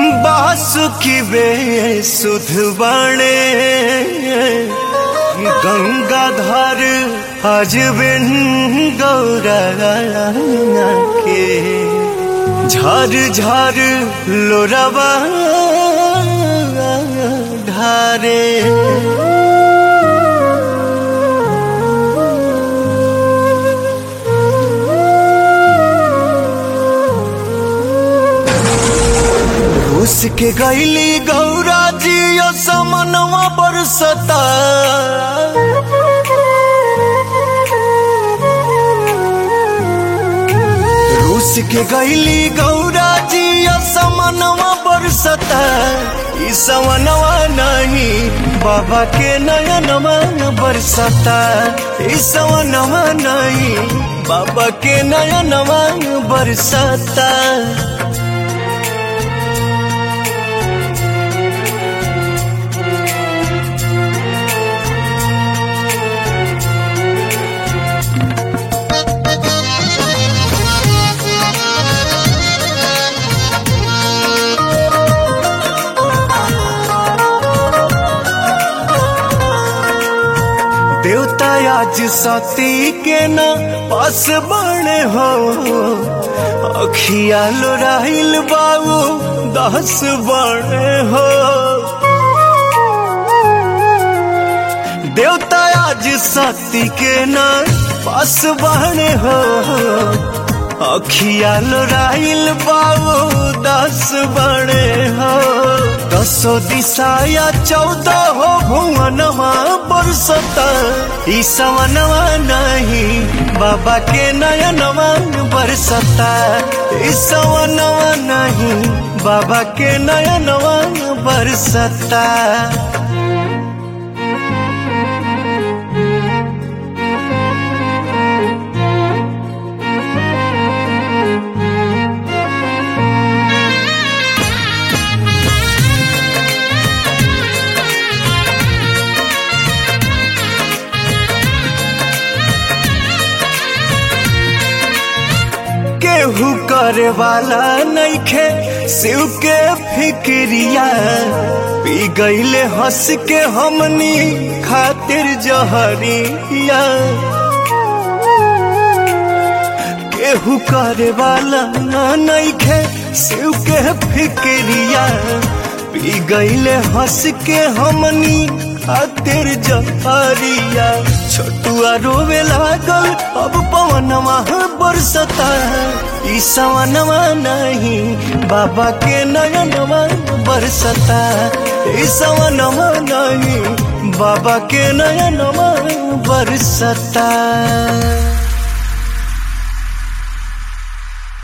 बासुकी बेसुध बने गंगाधर आज बिन गौरा के झर झर लोरवा ढारे। उसके गैली गौरा जी समनवा बरसता रूस के गैली गौरा जी समनवा बरसता। ई समनवा नहीं बाबा के नयनवा बरसता। ई समनवा नहीं बाबा के नयनवा बरसता। देवता आज सती के न पास बने हो अखिया लोराइल बाबू 10 बने हो। देवता आज सती के न पास बने हो अखिया लोराइल बाबू 10 बने हो। 10 दिशाया 14 हो भुवनवा बरसता। ई सवनवा नहीं बाबा के नयनवा बरसता। ई सवनवा नहीं बाबा के नयनवा बरसता। केहू करे वाला नइखे शिव के फिक्रिया। पी गईले हंस के हमनी खातिर जहरिया। केहू करे वाला नइखे शिव के फिक्रिया। पी गईले हंस के हमनी खातिर जहरिया। छोटुआ रोवे लागल अब पवनवा बरसता। ई सवनवा नहीं बाबा के नयनवा बरसता। ई सवनवा नहीं बाबा के नयनवा बरसता।